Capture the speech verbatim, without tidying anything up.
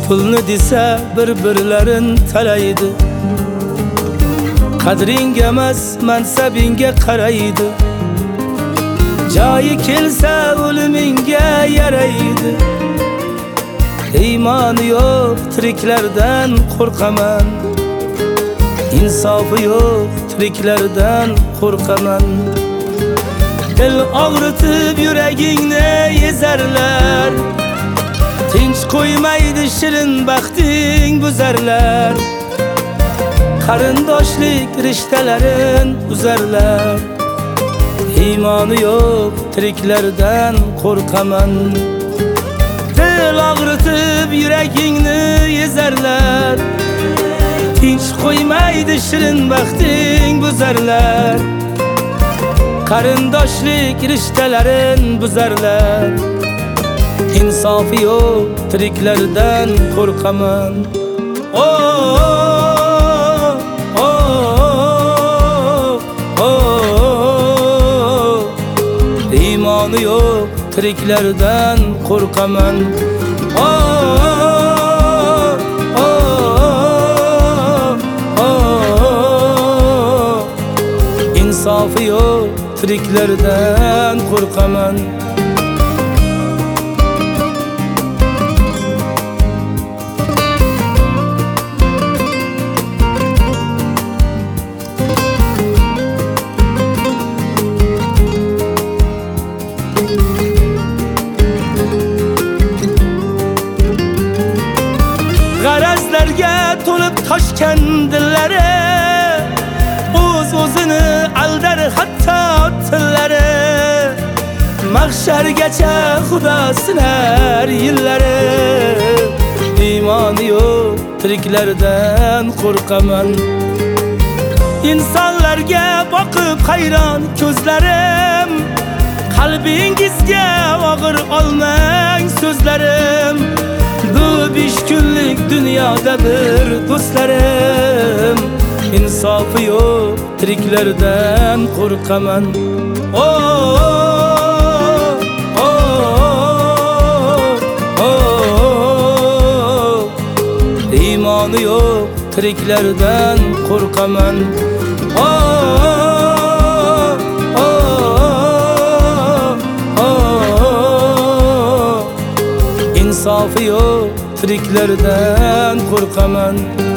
pulni desa bir-birlarin talaydi. Qadringga emas mansabingga qaraydi. Joyi kelsa o'limingga yaraydi. Iymoni yo'q tiriklardan qo'rqaman. Insofi yo'q tiriklardan qo'rqaman. Dil og'ritib yuragingni ezarlar. Tinch qo'ymaydi shirin baxting buzarlar. Qarindoshlik rishtalarin uzarlar. Iymoni yo'q tiriklardan qo'rqaman. Dil og'ritib yuragingni ezarlar. Tinch qo'ymaydi shirin baxting buzarlar. Qarindoshlik rishtalarin buzarlar. Insofi yo'q tiriklardan qo'rqaman. Oh, oh, oh, oh. Iymoni yo'q tiriklardan qo'rqaman. Oh, oh, oh, oh. Insofi yo'q tiriklardan qo'rqaman. G'arazlarga to'lib toshgan dillari, o'z-o'zini aldar hatto tillari. Mahshargacha Xudo sinar yillari. Iymoni yo'q tiriklardan qo'rqaman. Insonlarga boqib hayron ko'zlarim. Qalbingizga og'ir olmang so'zlarim. Bu besh kunlik dunyoda bir do'stlarim. Insofi yo'q tiriklardan qo'rqaman. Oh, oh, oh, oh. Iymoni yo'q tiriklardan qo'rqaman. Oh, oh, oh. Insofi yo'q tiriklardan qo'rqaman.